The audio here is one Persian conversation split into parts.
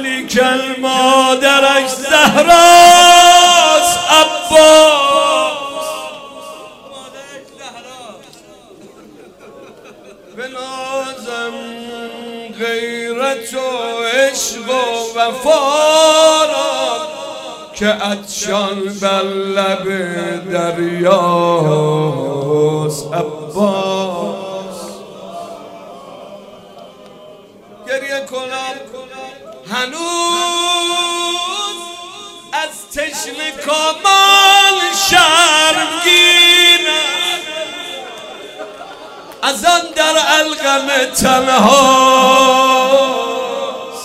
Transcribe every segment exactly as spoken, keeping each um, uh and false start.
ولیکن مادرش زهراست عباس. به نازم غیرت و عشق و وفا را که عطشان بر لب دریاست عباس. گریه کنم هنوز از تشنه کامان شرمگینم، از آن در القم تنهاست.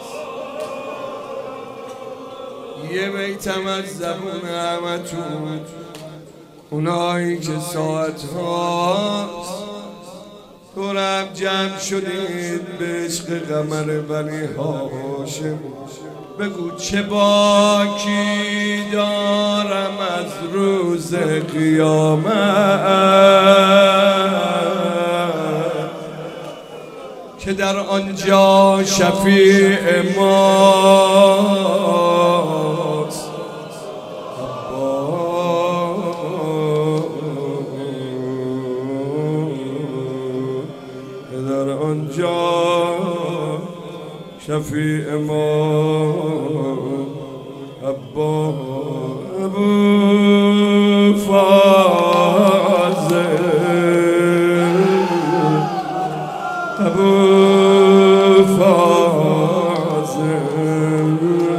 یه بیتم از زبون همتون، اونایی که ساعت هاست دورم جمع شدید به عشق قمر بنی هاشم، بگو چه باکی دارم از روز قیامت که در آنجا شفیع ماست عباس. در آنجا شفیع ما ابا ابو فاضل ابو فاضل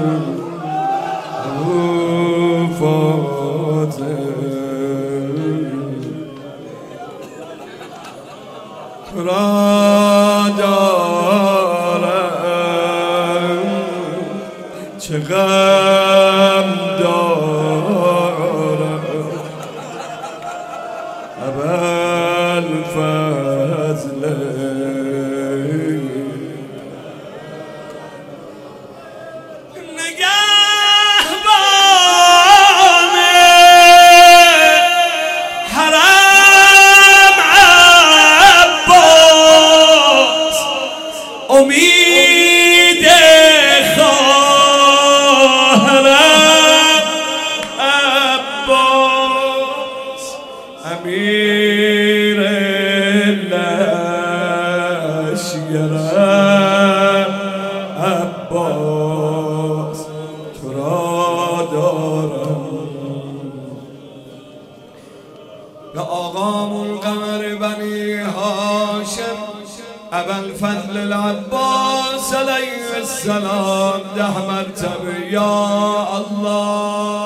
ابو فاضل چه غم دارم ابوالفضل، نگهبان حرم عباس، امید امیر لشکرم عباس، تو را دارم. به آقامون قمر بنی هاشم ابوالفضل العباس علیه السلام ده مرتبه یا الله